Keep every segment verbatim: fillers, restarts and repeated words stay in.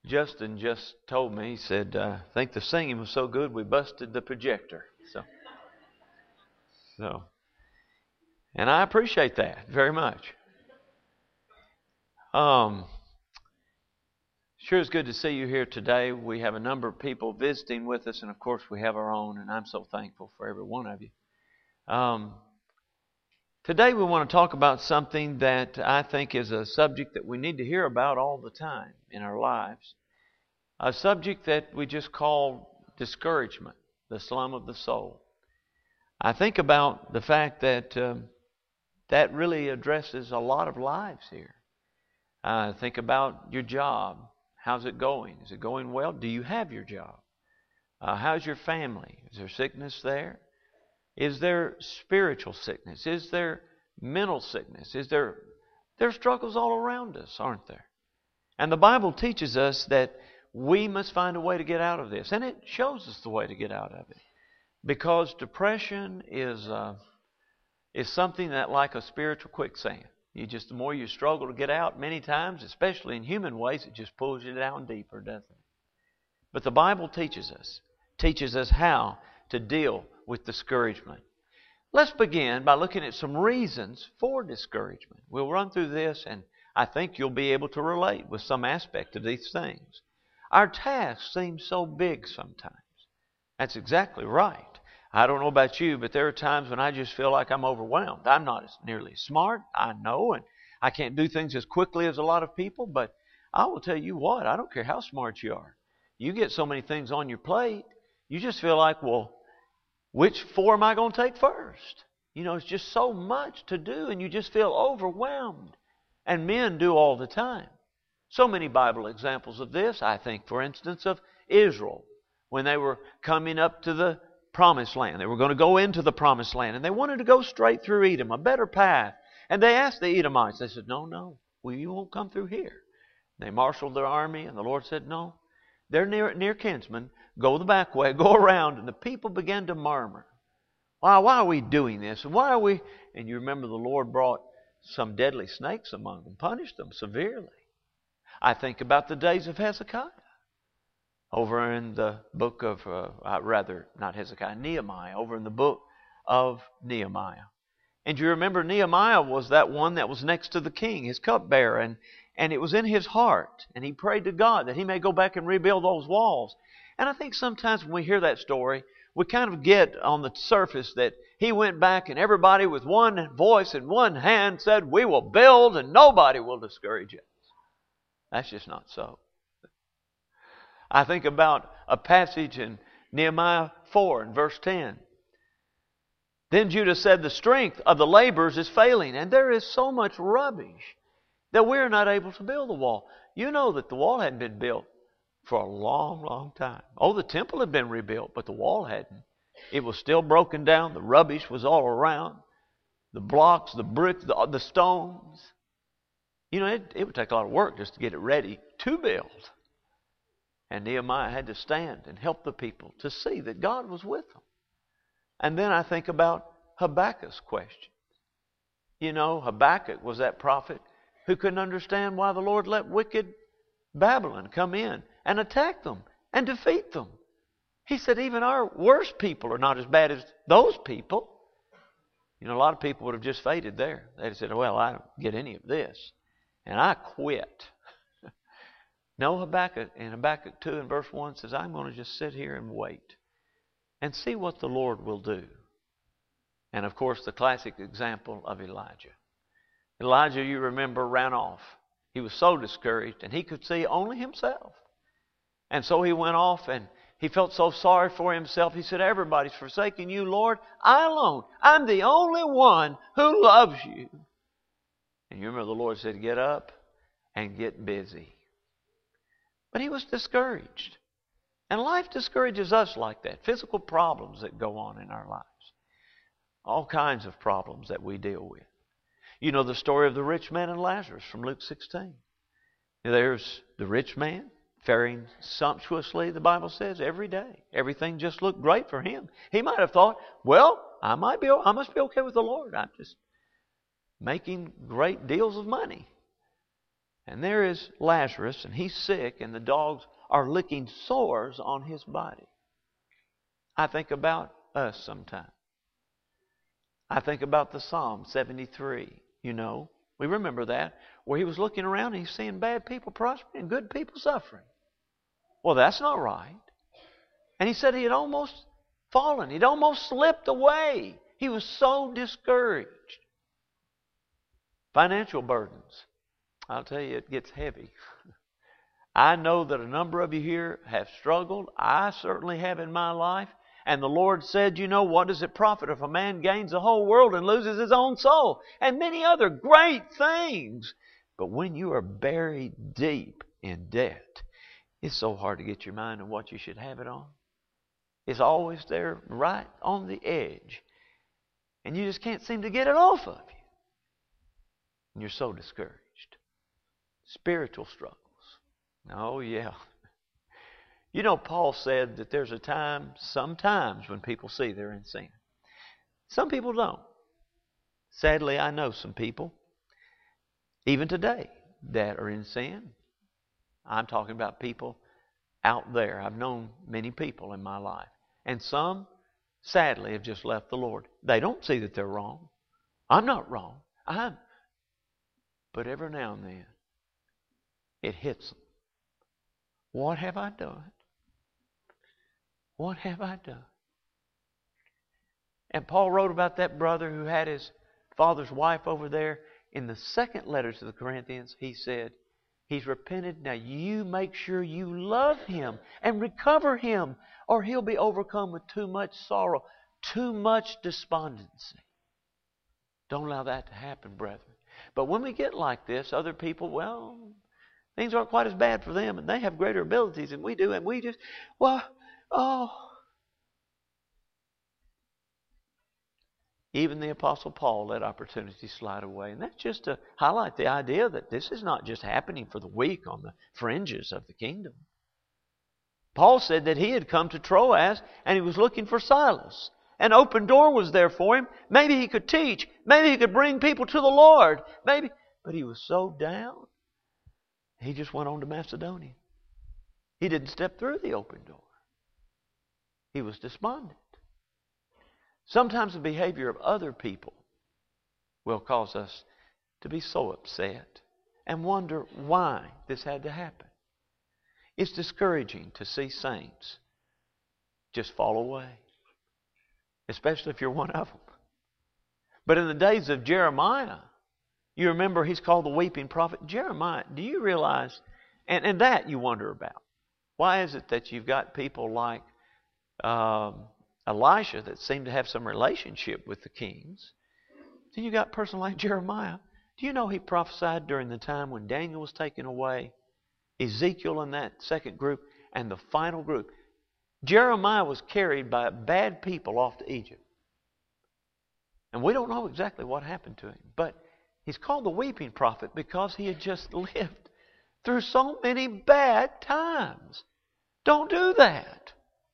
Justin just told me, he said, uh, I think the singing was so good we busted the projector. So, so, and I appreciate that very much. Um, sure is good to see you here today. We have a number of people visiting with us, and of course we have our own, and I'm so thankful for every one of you. Um, today we want to talk about something that I think is a subject that we need to hear about all the time in our lives. A subject that we just call discouragement, the slum of the soul. I think about the fact that um, that really addresses a lot of lives here. Uh, think about your job. How's it going? Is it going well? Do you have your job? Uh, how's your family? Is there sickness there? Is there spiritual sickness? Is there mental sickness? Is there there are struggles all around us, aren't there? And the Bible teaches us that we must find a way to get out of this. And it shows us the way to get out of it. Because depression is uh, is something that, like a spiritual quicksand, you just the more you struggle to get out, many times, especially in human ways, it just pulls you down deeper, doesn't it? But the Bible teaches us, teaches us how to deal with discouragement. Let's begin by looking at some reasons for discouragement. We'll run through this, and I think you'll be able to relate with some aspect of these things. Our tasks seem so big sometimes. That's exactly right. I don't know about you, but there are times when I just feel like I'm overwhelmed. I'm not as nearly smart, I know, and I can't do things as quickly as a lot of people, but I will tell you what, I don't care how smart you are. You get so many things on your plate, you just feel like, well, which four am I going to take first? You know, it's just so much to do, and you just feel overwhelmed. And men do all the time. So many Bible examples of this. I think, for instance, of Israel. When they were coming up to the Promised Land. They were going to go into the Promised Land. And they wanted to go straight through Edom, a better path. And they asked the Edomites. They said, no, no, well, you won't come through here. They marshaled their army. And the Lord said, no, they're near, near kinsmen. Go the back way. Go around. And the people began to murmur. Why, why are we doing this? And why are we... And you remember the Lord brought some deadly snakes among them. Punished them severely. I think about the days of Hezekiah. Over in the book of, uh, rather, not Hezekiah, Nehemiah. Over in the book of Nehemiah. And you remember Nehemiah was that one that was next to the king, his cupbearer. And, and it was in his heart. And he prayed to God that he may go back and rebuild those walls. And I think sometimes when we hear that story, we kind of get on the surface that he went back and everybody with one voice and one hand said, we will build and nobody will discourage us. That's just not so. I think about a passage in Nehemiah four and verse ten. Then Judah said, the strength of the laborers is failing, and there is so much rubbish that we're not able to build the wall. You know that the wall hadn't been built for a long, long time. Oh, the temple had been rebuilt, but the wall hadn't. It was still broken down. The rubbish was all around. The blocks, the bricks, the, the stones. You know, it, it would take a lot of work just to get it ready to build. And Nehemiah had to stand and help the people to see that God was with them. And then I think about Habakkuk's question. You know, Habakkuk was that prophet who couldn't understand why the Lord let wicked Babylon come in and attack them and defeat them. He said even our worst people are not as bad as those people. You know, a lot of people would have just faded there. They'd have said, well, I don't get any of this. And I quit. No, Habakkuk in Habakkuk two and verse one says, I'm going to just sit here and wait and see what the Lord will do. And of course, the classic example of Elijah. Elijah, you remember, ran off. He was so discouraged and he could see only himself. And so he went off and he felt so sorry for himself. He said, everybody's forsaking you, Lord. I alone. I'm the only one who loves you. And you remember the Lord said, get up and get busy. But he was discouraged. And life discourages us like that. Physical problems that go on in our lives. All kinds of problems that we deal with. You know the story of the rich man and Lazarus from Luke sixteen. There's the rich man faring sumptuously, the Bible says, every day. Everything just looked great for him. He might have thought, well, I might be, I must be okay with the Lord. I'm just making great deals of money. And there is Lazarus, and he's sick, and the dogs are licking sores on his body. I think about us sometimes. I think about the Psalm seventy-three, you know. We remember that, where he was looking around and he's seeing bad people prospering and good people suffering. Well, that's not right. And he said he had almost fallen. He'd almost slipped away. He was so discouraged. Financial burdens. I'll tell you, it gets heavy. I know that a number of you here have struggled. I certainly have in my life. And the Lord said, you know, what does it profit if a man gains the whole world and loses his own soul? And many other great things. But when you are buried deep in debt, it's so hard to get your mind on what you should have it on. It's always there right on the edge. And you just can't seem to get it off of you. And you're so discouraged. Spiritual struggles. Oh, yeah. You know, Paul said that there's a time, sometimes, when people see they're in sin. Some people don't. Sadly, I know some people, even today, that are in sin. I'm talking about people out there. I've known many people in my life. And some, sadly, have just left the Lord. They don't see that they're wrong. I'm not wrong. I'm. But every now and then, it hits them. What have I done? What have I done? And Paul wrote about that brother who had his father's wife over there. In the second letter to the Corinthians, he said, he's repented. Now you make sure you love him and recover him, or he'll be overcome with too much sorrow, too much despondency. Don't allow that to happen, brethren. But when we get like this, other people, well, things aren't quite as bad for them, and they have greater abilities than we do, and we just, well, oh. Even the Apostle Paul let opportunity slide away. And that's just to highlight the idea that this is not just happening for the weak on the fringes of the kingdom. Paul said that he had come to Troas and he was looking for Silas. An open door was there for him. Maybe he could teach. Maybe he could bring people to the Lord. Maybe, but he was so down, he just went on to Macedonia. He didn't step through the open door. He was despondent. Sometimes the behavior of other people will cause us to be so upset and wonder why this had to happen. It's discouraging to see saints just fall away, especially if you're one of them. But in the days of Jeremiah, you remember he's called the weeping prophet. Jeremiah, do you realize, and, and that you wonder about, why is it that you've got people like um, Elisha that seem to have some relationship with the kings? Then you got a person like Jeremiah. Do you know he prophesied during the time when Daniel was taken away, Ezekiel in that second group, and the final group? Jeremiah was carried by bad people off to Egypt. And we don't know exactly what happened to him. But he's called the weeping prophet because he had just lived through so many bad times. Don't do that.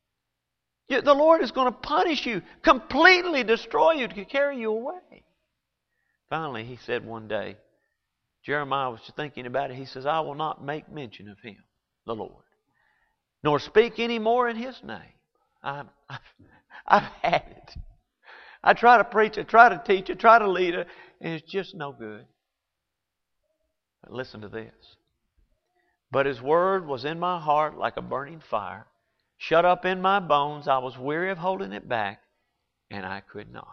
The Lord is going to punish you, completely destroy you, to carry you away. Finally, he said one day, Jeremiah was thinking about it. He says, I will not make mention of him, the Lord, nor speak any more in his name. I've, I've, I've had it. I try to preach, I try to teach, I try to lead it, and it's just no good. But listen to this. But his word was in my heart like a burning fire, shut up in my bones. I was weary of holding it back, and I could not.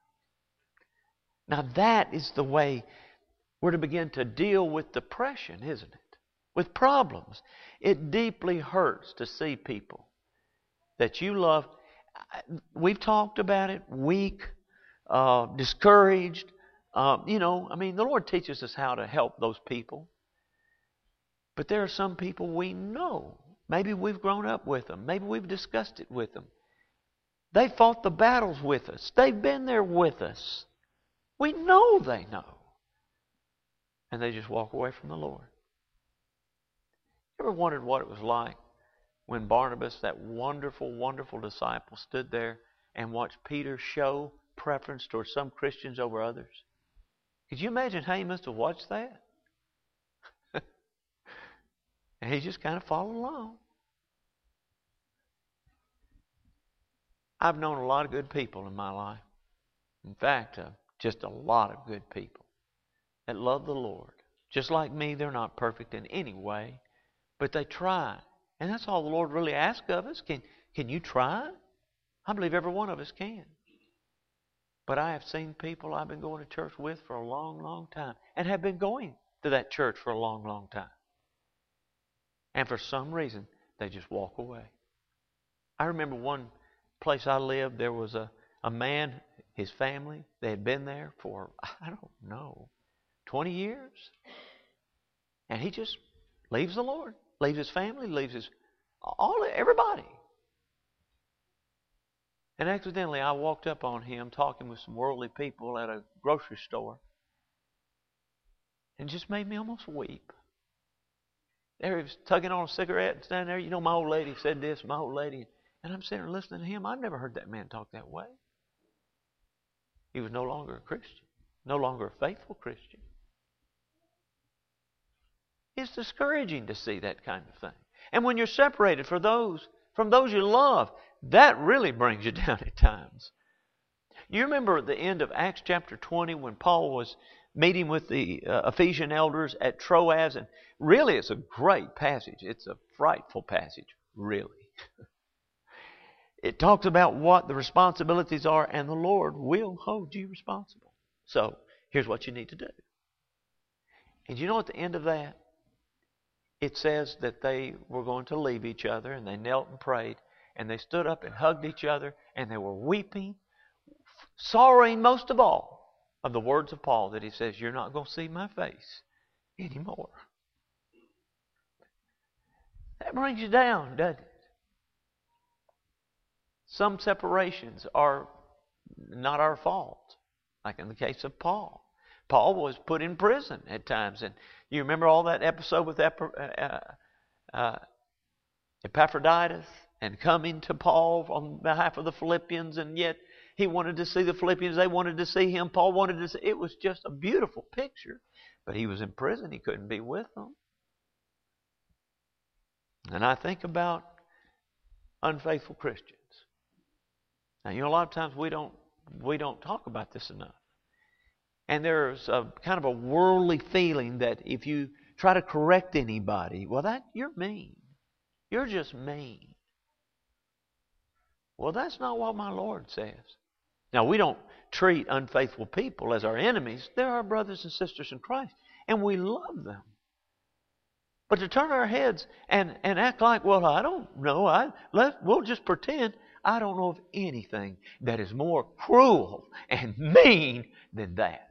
Now that is the way we're to begin to deal with depression, isn't it? With problems. It deeply hurts to see people that you love. We've talked about it, weak, uh, discouraged. Uh, you know, I mean, the Lord teaches us how to help those people. But there are some people we know. Maybe we've grown up with them. Maybe we've discussed it with them. They fought the battles with us. They've been there with us. We know they know. And they just walk away from the Lord. You ever wondered what it was like when Barnabas, that wonderful, wonderful disciple, stood there and watched Peter show preference towards some Christians over others? Could you imagine how he must have watched that? And he's just kind of following along. I've known a lot of good people in my life. In fact, uh, just a lot of good people that love the Lord. Just like me, they're not perfect in any way, but they try. And that's all the Lord really asks of us. Can, can you try? I believe every one of us can. But I have seen people I've been going to church with for a long, long time and have been going to that church for a long, long time. And for some reason, they just walk away. I remember one place I lived, there was a, a man, his family, they had been there for, I don't know, twenty years. And he just leaves the Lord, leaves his family, leaves his, all everybody. And accidentally, I walked up on him talking with some worldly people at a grocery store. And it just made me almost weep. There he was tugging on a cigarette and standing there. You know, my old lady said this, my old lady. And I'm sitting there listening to him. I've never heard that man talk that way. He was no longer a Christian. No longer a faithful Christian. It's discouraging to see that kind of thing. And when you're separated for those, from those you love, that really brings you down at times. You remember at the end of Acts chapter twenty when Paul was meeting with the uh, Ephesian elders at Troas, and really it's a great passage. It's a frightful passage, really. It talks about what the responsibilities are, and the Lord will hold you responsible. So, here's what you need to do. And you know at the end of that, it says that they were going to leave each other, and they knelt and prayed, and they stood up and hugged each other, and they were weeping, sorrowing most of all of the words of Paul that he says, you're not going to see my face anymore. That brings you down, doesn't it? Some separations are not our fault, like in the case of Paul. Paul was put in prison at times, and you remember all that episode with uh, uh, Epaphroditus and coming to Paul on behalf of the Philippians, and yet he wanted to see the Philippians, they wanted to see him, Paul wanted to see. It was just a beautiful picture, but he was in prison, he couldn't be with them. And I think about unfaithful Christians. Now, you know, a lot of times we don't we don't talk about this enough. And there's a kind of a worldly feeling that if you try to correct anybody, well, that you're mean. You're just mean. Well, that's not what my Lord says. Now, we don't treat unfaithful people as our enemies. They're our brothers and sisters in Christ, and we love them. But to turn our heads and, and act like, well, I don't know, I let we'll just pretend. I don't know of anything that is more cruel and mean than that.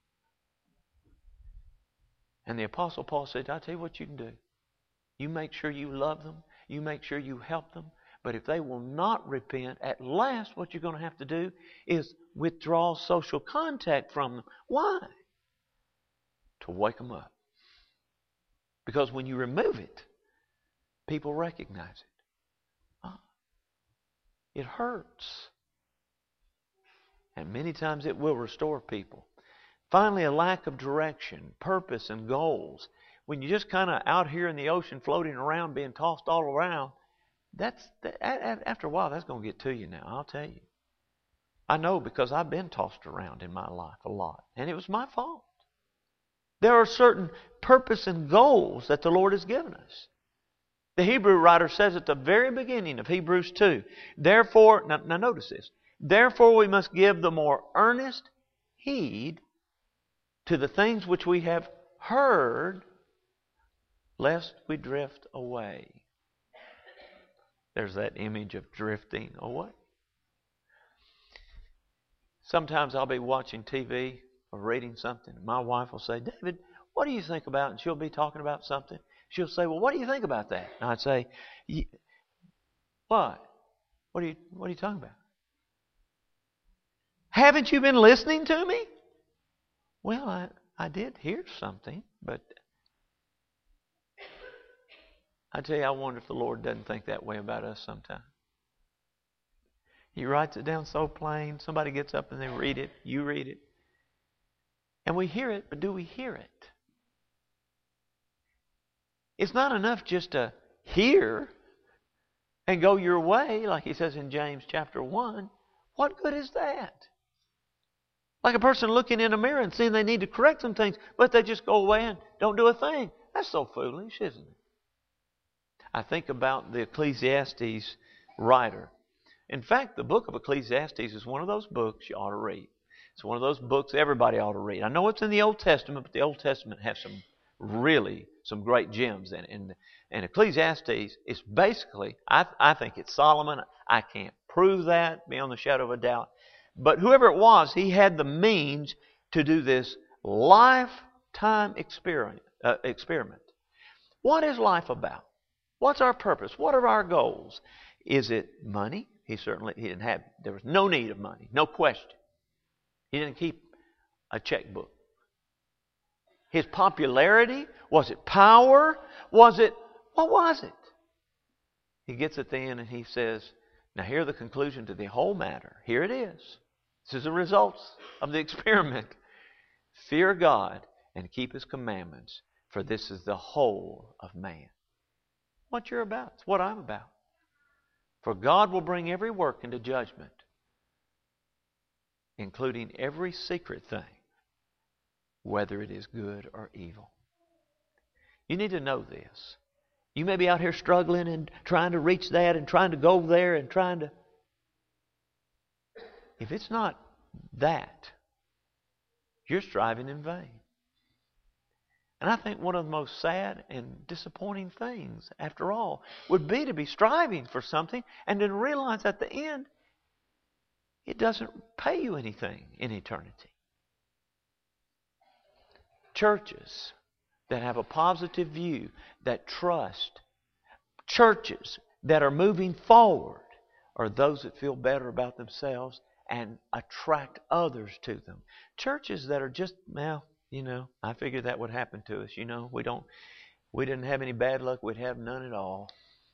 And the Apostle Paul said, I'll tell you what you can do. You make sure you love them. You make sure you help them. But if they will not repent, at last what you're going to have to do is withdraw social contact from them. Why? To wake them up. Because when you remove it, people recognize it. Oh, it hurts. And many times it will restore people. Finally, a lack of direction, purpose, and goals. When you're just kind of out here in the ocean floating around, being tossed all around, that's that, after a while, that's going to get to you now, I'll tell you. I know because I've been tossed around in my life a lot, and it was my fault. There are certain purpose and goals that the Lord has given us. The Hebrew writer says at the very beginning of Hebrews two, therefore, now, now notice this, therefore we must give the more earnest heed to the things which we have heard, lest we drift away. There's that image of drifting away. Sometimes I'll be watching T V or reading something, and my wife will say, David, what do you think about? And she'll be talking about something. She'll say, well, what do you think about that? And I'd say, what? What are you, what are you talking about? Haven't you been listening to me? Well, I, I did hear something, but I tell you, I wonder if the Lord doesn't think that way about us sometimes. He writes it down so plain. Somebody gets up and they read it. You read it. And we hear it, but do we hear it? It's not enough just to hear and go your way, like he says in James chapter one. What good is that? Like a person looking in a mirror and seeing they need to correct some things, but they just go away and don't do a thing. That's so foolish, isn't it? I think about the Ecclesiastes writer. In fact, the book of Ecclesiastes is one of those books you ought to read. It's one of those books everybody ought to read. I know it's in the Old Testament, but the Old Testament has some really some great gems in it. And, and Ecclesiastes is basically, I, I think it's Solomon. I can't prove that beyond the shadow of a doubt. But whoever it was, he had the means to do this lifetime experiment. Uh, experiment. What is life about? What's our purpose? What are our goals? Is it money? He certainly he didn't have. There was no need of money, no question. He didn't keep a checkbook. His popularity, was it power? Was it, what was it? He gets at the end and he says, now here are the conclusion to the whole matter. Here it is. This is the results of the experiment. Fear God and keep His commandments, for this is the whole of man. What you're about. It's what I'm about. For God will bring every work into judgment, including every secret thing, whether it is good or evil. You need to know this. You may be out here struggling and trying to reach that and trying to go there and trying to... If it's not that, you're striving in vain. And I think one of the most sad and disappointing things, after all, would be to be striving for something and then realize at the end it doesn't pay you anything in eternity. Churches that have a positive view, that trust, churches that are moving forward are those that feel better about themselves and attract others to them. Churches that are just, well, you know, I figured that would happen to us. You know, we don't, we didn't have any bad luck. We'd have none at all.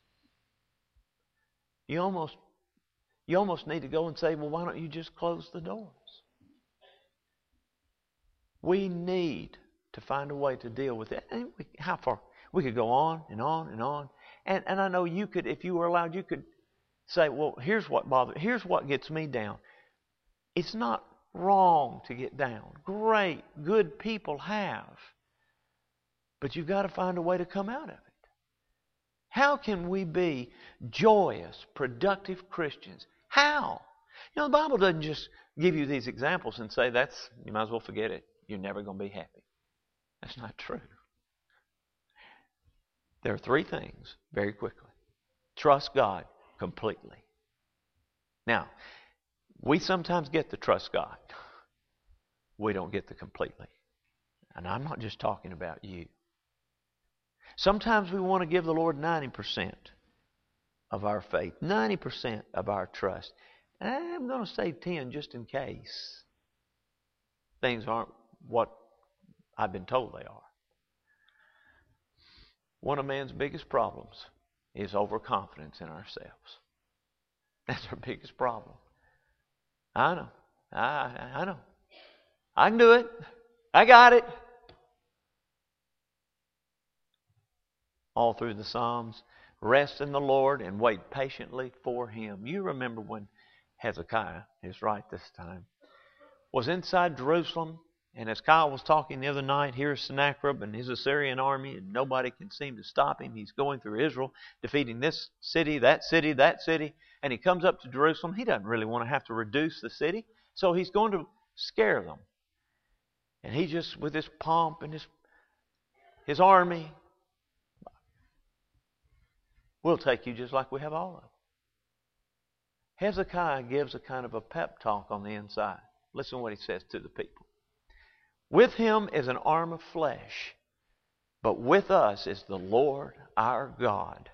You almost, you almost need to go and say, well, why don't you just close the doors? We need to find a way to deal with it. And we, how far? We could go on and on and on. And and I know you could, if you were allowed, you could say, well, here's what bothers, here's what gets me down. It's not wrong to get down. Great, good people have. But you've got to find a way to come out of it. How can we be joyous, productive Christians? How? You know, the Bible doesn't just give you these examples and say, that's, you might as well forget it. You're never going to be happy. That's not true. There are three things, very quickly. Trust God completely. Now, we sometimes get the trust God. We don't get the completely. And I'm not just talking about you. Sometimes we want to give the Lord ninety percent of our faith, ninety percent of our trust. And I'm going to say ten just in case things aren't what I've been told they are. One of man's biggest problems is overconfidence in ourselves. That's our biggest problem. I know. I, I know. I can do it. I got it. All through the Psalms, rest in the Lord and wait patiently for Him. You remember when Hezekiah, is right this time, was inside Jerusalem, and as Kyle was talking the other night, here's Sennacherib and his Assyrian army, and nobody can seem to stop him. He's going through Israel, defeating this city, that city, that city, and he comes up to Jerusalem. He doesn't really want to have to reduce the city, so he's going to scare them. And he just, with his pomp and his, his army, we'll take you just like we have all of them. Hezekiah gives a kind of a pep talk on the inside. Listen to what he says to the people. With him is an arm of flesh, but with us is the Lord our God.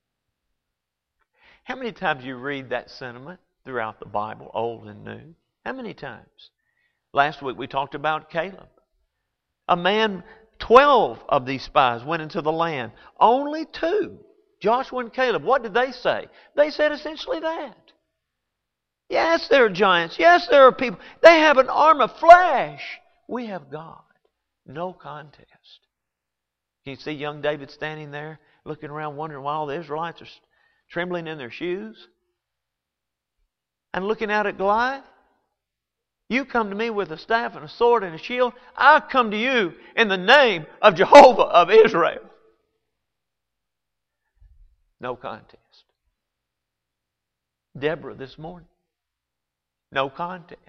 How many times you read that sentiment throughout the Bible, Old and New? How many times? Last week we talked about Caleb. A man, twelve of these spies went into the land. Only two, Joshua and Caleb, what did they say? They said essentially that. Yes, there are giants. Yes, there are people. They have an arm of flesh. We have God. No contest. You see young David standing there, looking around, wondering why all the Israelites are trembling in their shoes. And looking out at Goliath. You come to me with a staff and a sword and a shield. I come to you in the name of Jehovah of Israel. No contest. Deborah this morning. No contest.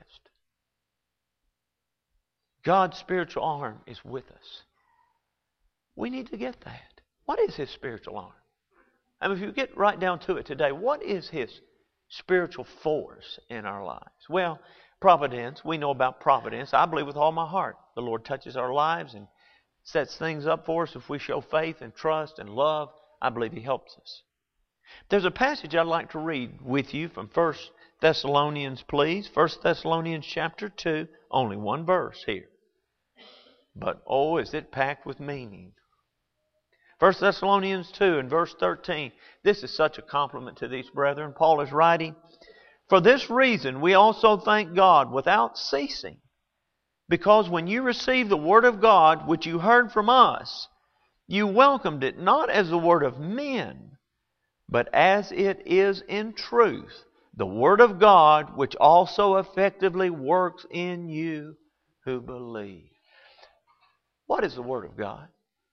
God's spiritual arm is with us. We need to get that. What is His spiritual arm? I mean, if you get right down to it today, what is His spiritual force in our lives? Well, providence. We know about providence. I believe with all my heart the Lord touches our lives and sets things up for us if we show faith and trust and love. I believe He helps us. There's a passage I'd like to read with you from First Thessalonians, please. First Thessalonians chapter two. Only one verse here. But oh, is it packed with meaning. First Thessalonians two and verse thirteen. This is such a compliment to these brethren. Paul is writing, "For this reason we also thank God without ceasing, because when you received the word of God, which you heard from us, you welcomed it not as the word of men, but as it is in truth, the word of God, which also effectively works in you who believe." What is the word of God?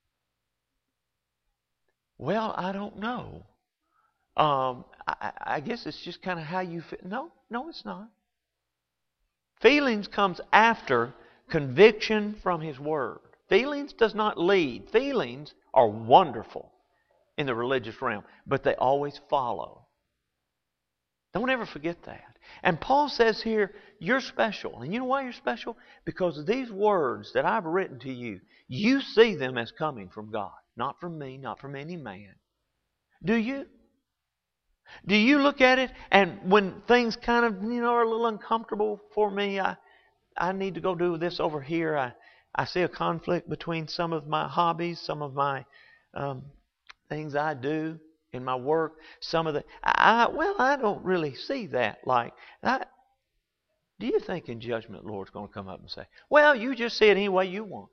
Well, I don't know. Um, I, I guess it's just kind of how you feel. No, no, it's not. Feelings comes after conviction from His Word. Feelings does not lead. Feelings are wonderful in the religious realm, but they always follow. Don't ever forget that. And Paul says here, you're special. And you know why you're special? Because these words that I've written to you, you see them as coming from God. Not from me, not from any man. Do you? Do you look at it and when things kind of, you know, are a little uncomfortable for me, I I need to go do this over here. I, I see a conflict between some of my hobbies, some of my um, things I do in my work, some of the... I, well, I don't really see that. Like, I, do you think in judgment the Lord's going to come up and say, well, you just see it any way you want?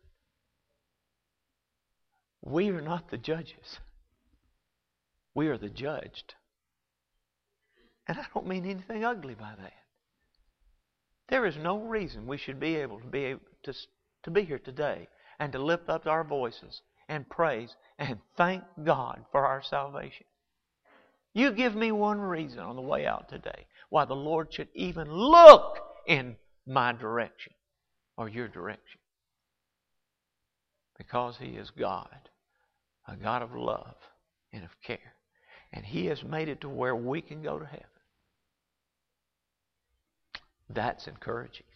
We are not the judges. We are the judged. And I don't mean anything ugly by that. There is no reason we should be able to be able to, to be here today and to lift up our voices and praise and thank God for our salvation. You give me one reason on the way out today why the Lord should even look in my direction or your direction. Because He is God, a God of love and of care. And He has made it to where we can go to heaven. That's encouraging.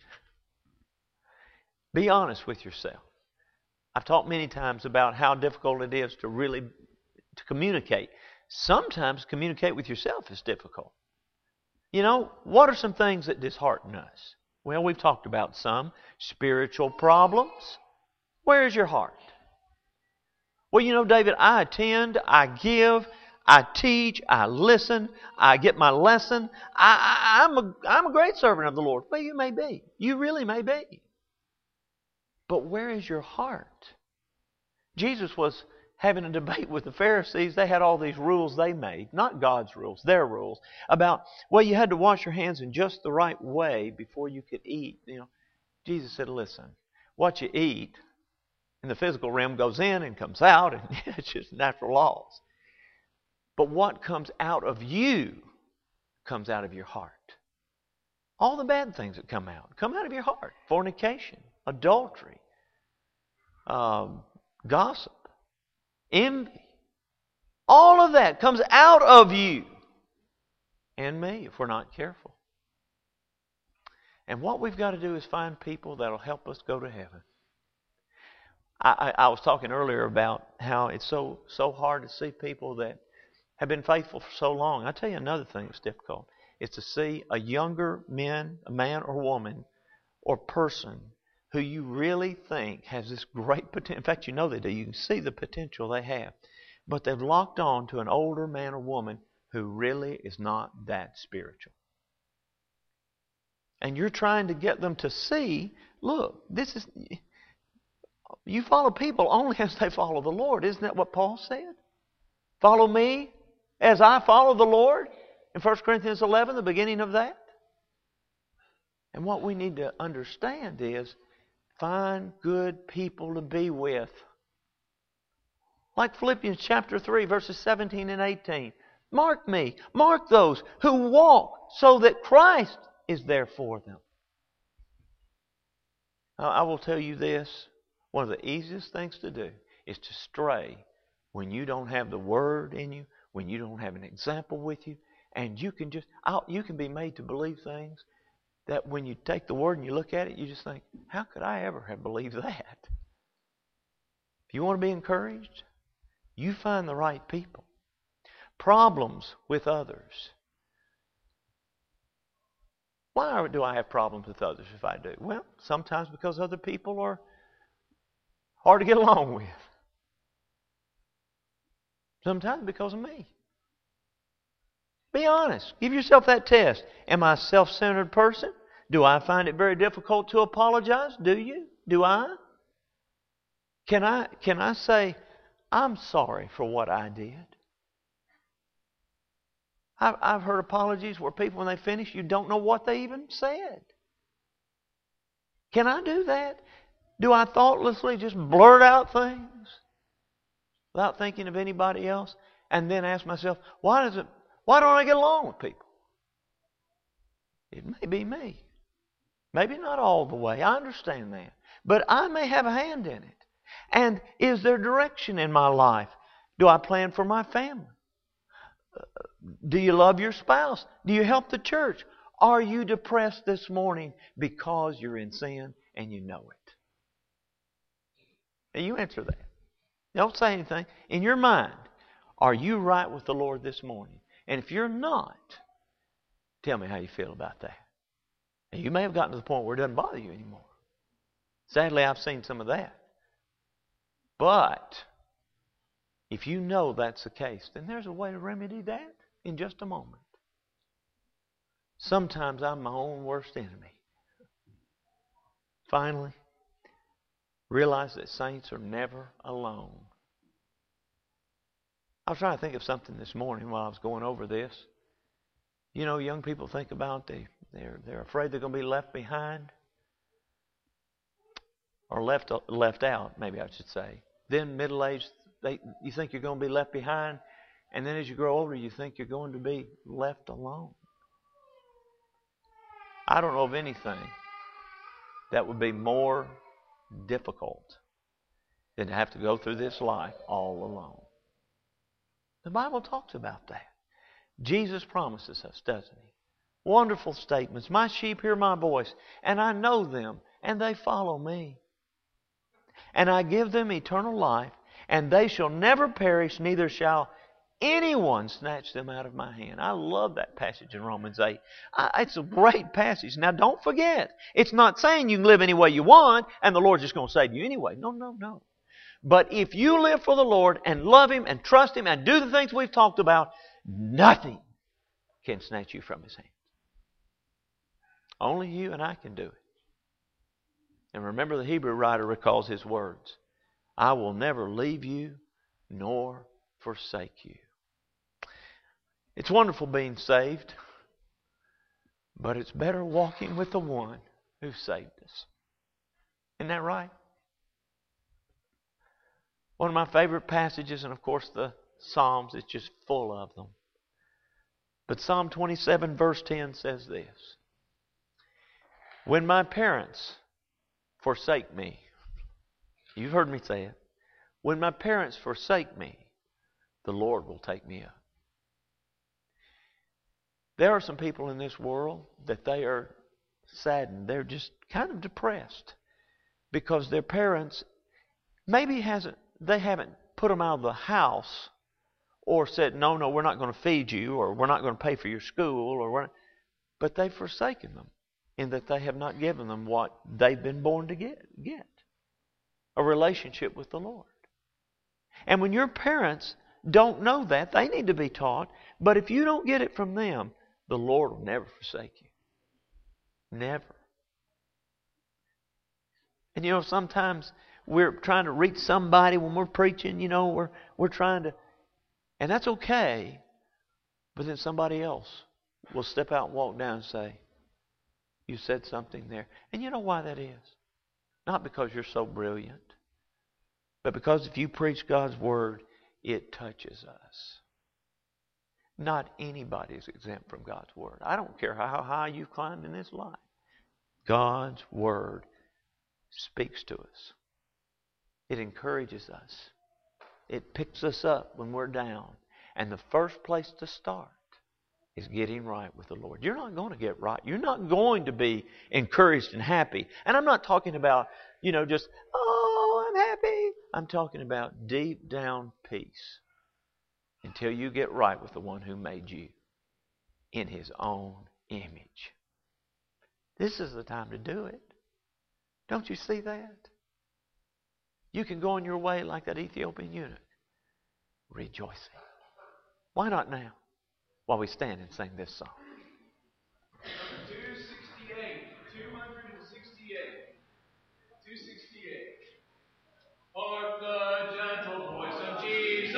Be honest with yourself. I've talked many times about how difficult it is to really to communicate. Sometimes communicate with yourself is difficult. You know, what are some things that dishearten us? Well, we've talked about some. Spiritual problems. Where is your heart? Well, you know, David, I attend, I give, I teach, I listen, I get my lesson. I, I, I'm, a, I'm a great servant of the Lord. Well, you may be. You really may be. But where is your heart? Jesus was having a debate with the Pharisees. They had all these rules they made, not God's rules, their rules, about, well, you had to wash your hands in just the right way before you could eat. You know, Jesus said, listen, what you eat in the physical realm goes in and comes out, and it's just natural laws. But what comes out of you comes out of your heart. All the bad things that come out come out of your heart. Fornication, adultery, um, gossip, envy. All of that comes out of you and me if we're not careful. And what we've got to do is find people that will help us go to heaven. I, I, I was talking earlier about how it's so so hard to see people that have been faithful for so long. I'll tell you another thing that's difficult. It's to see a younger man, a man or woman or person who you really think has this great potential. In fact, you know they do. You can see the potential they have. But they've locked on to an older man or woman who really is not that spiritual. And you're trying to get them to see, look, this is... You follow people only as they follow the Lord. Isn't that what Paul said? Follow me as I follow the Lord. In First Corinthians eleven, the beginning of that. And what we need to understand is find good people to be with. Like Philippians chapter three, verses seventeen and eighteen. Mark me. Mark those who walk so that Christ is there for them. I will tell you this. One of the easiest things to do is to stray when you don't have the Word in you, when you don't have an example with you, and you can just you can be made to believe things that when you take the Word and you look at it, you just think, how could I ever have believed that? If you want to be encouraged, you find the right people. Problems with others. Why do I have problems with others if I do? Well, sometimes because other people are hard to get along with. Sometimes because of me. Be honest. Give yourself that test. Am I a self-centered person? Do I find it very difficult to apologize? Do you? Do I? Can I, can I say, I'm sorry for what I did? I've, I've heard apologies where people, when they finish, you don't know what they even said. Can I do that? Do I thoughtlessly just blurt out things without thinking of anybody else? And then ask myself, why does it, why don't I get along with people? It may be me. Maybe not all the way. I understand that. But I may have a hand in it. And is there direction in my life? Do I plan for my family? Do you love your spouse? Do you help the church? Are you depressed this morning because you're in sin and you know it? Now you answer that. Don't say anything. In your mind, are you right with the Lord this morning? And if you're not, tell me how you feel about that. Now, you may have gotten to the point where it doesn't bother you anymore. Sadly, I've seen some of that. But if you know that's the case, then there's a way to remedy that in just a moment. Sometimes I'm my own worst enemy. Finally, realize that saints are never alone. I was trying to think of something this morning while I was going over this. You know, young people think about they they're they're afraid they're going to be left behind or left left out, maybe I should say. Then middle-aged, they you think you're going to be left behind, and then as you grow older, you think you're going to be left alone. I don't know of anything that would be more difficult than to have to go through this life all alone. The Bible talks about that. Jesus promises us, doesn't He? Wonderful statements. My sheep hear my voice, and I know them, and they follow me. And I give them eternal life, and they shall never perish, neither shall anyone snatch them out of my hand. I love that passage in Romans eight. I, it's a great passage. Now don't forget, it's not saying you can live any way you want, and the Lord's just going to save you anyway. No, no, no. But if you live for the Lord and love Him and trust Him and do the things we've talked about, nothing can snatch you from His hand. Only you and I can do it. And remember, the Hebrew writer recalls his words, I will never leave you nor forsake you. It's wonderful being saved, but it's better walking with the one who saved us. Isn't that right? One of my favorite passages, and of course the Psalms, is just full of them. But Psalm twenty-seven verse ten says this, when my parents forsake me, you've heard me say it, when my parents forsake me, the Lord will take me up. There are some people in this world that they are saddened. They're just kind of depressed because their parents maybe hasn't they haven't put them out of the house or said, no, no, we're not going to feed you, or we're not going to pay for your school, or we're not. But they've forsaken them in that they have not given them what they've been born to get, get a relationship with the Lord. And when your parents don't know that, they need to be taught. But if you don't get it from them, the Lord will never forsake you. Never. And you know, sometimes we're trying to reach somebody when we're preaching. You know, we're we're trying to, and that's okay. But then somebody else will step out and walk down and say, "You said something there," and you know why that is? Not because you're so brilliant, but because if you preach God's Word, it touches us. Not anybody is exempt from God's Word. I don't care how high you've climbed in this life. God's Word speaks to us. It encourages us. It picks us up when we're down. And the first place to start is getting right with the Lord. You're not going to get right. You're not going to be encouraged and happy. And I'm not talking about, you know, just, oh, I'm happy. I'm talking about deep down peace until you get right with the one who made you in His own image. This is the time to do it. Don't you see that? You can go on your way like that Ethiopian eunuch, rejoicing. Why not now, while we stand and sing this song?